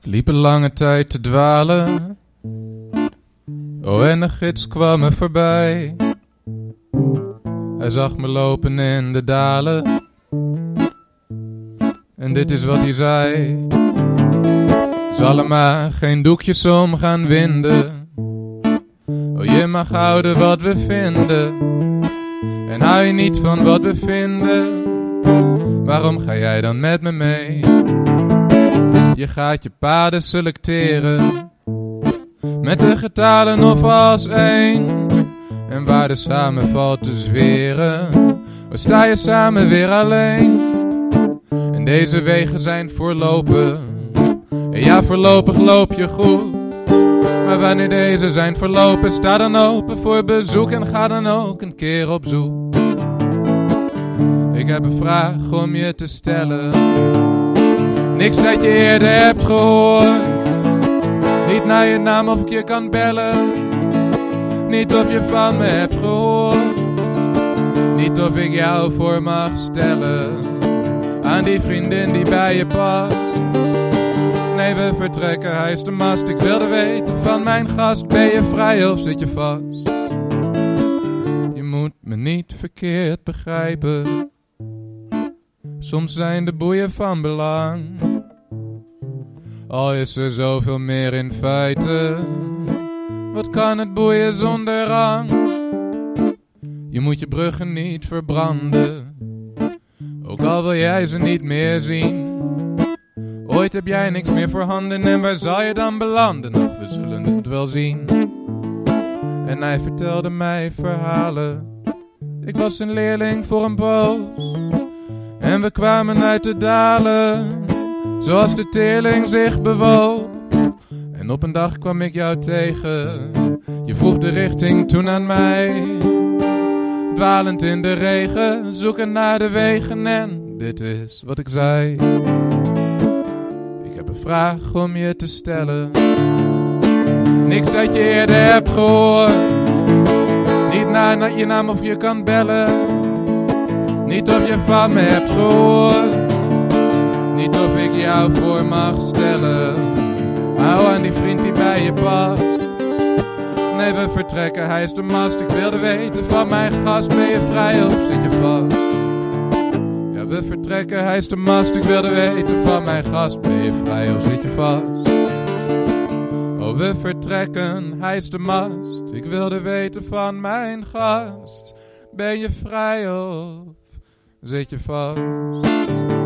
liep een lange tijd te dwalen. Oh, en de gids kwam me voorbij. Hij zag me lopen in de dalen. En dit is wat hij zei. Zal er maar geen doekjes om gaan winden. Oh, je mag houden wat we vinden. En hou je niet van wat we vinden. Waarom ga jij dan met me mee? Je gaat je paden selecteren. Met de getalen of als één. En waar de samen valt te zweren. Waar sta je samen weer alleen? En deze wegen zijn voorlopen. En ja, voorlopig loop je goed. Maar wanneer deze zijn verlopen, sta dan open voor bezoek. En ga dan ook een keer op zoek. Ik heb een vraag om je te stellen. Niks dat je eerder hebt gehoord. Niet naar je naam of ik je kan bellen. Niet of je van me hebt gehoord. Niet of ik jou voor mag stellen. Aan die vriendin die bij je past. Nee, we vertrekken, hij is de mast. Ik wilde weten van mijn gast. Ben je vrij of zit je vast? Je moet me niet verkeerd begrijpen. Soms zijn de boeien van belang. Al is er zoveel meer in feite. Wat kan het boeien zonder angst? Je moet je bruggen niet verbranden. Ook al wil jij ze niet meer zien. Ooit heb jij niks meer voorhanden. En waar zal je dan belanden? Of we zullen het wel zien. En hij vertelde mij verhalen. Ik was een leerling voor een poos. En we kwamen uit de dalen. Zoals de teerling zich bewoog. En op een dag kwam ik jou tegen. Je vroeg de richting toen aan mij. Dwalend in de regen, zoeken naar de wegen. En dit is wat ik zei. Ik heb een vraag om je te stellen. Niks dat je eerder hebt gehoord. Niet naar je naam of je kan bellen. Niet of je van me hebt gehoord. Niet of ik jou voor mag stellen. Hou aan die vriend die bij je past. Nee, we vertrekken, hij is de mast. Ik wilde weten van mijn gast. Ben je vrij of zit je vast? Ja, we vertrekken, hij is de mast. Ik wilde weten van mijn gast. Ben je vrij of zit je vast? Oh, we vertrekken, hij is de mast. Ik wilde weten van mijn gast. Ben je vrij of zit je vast?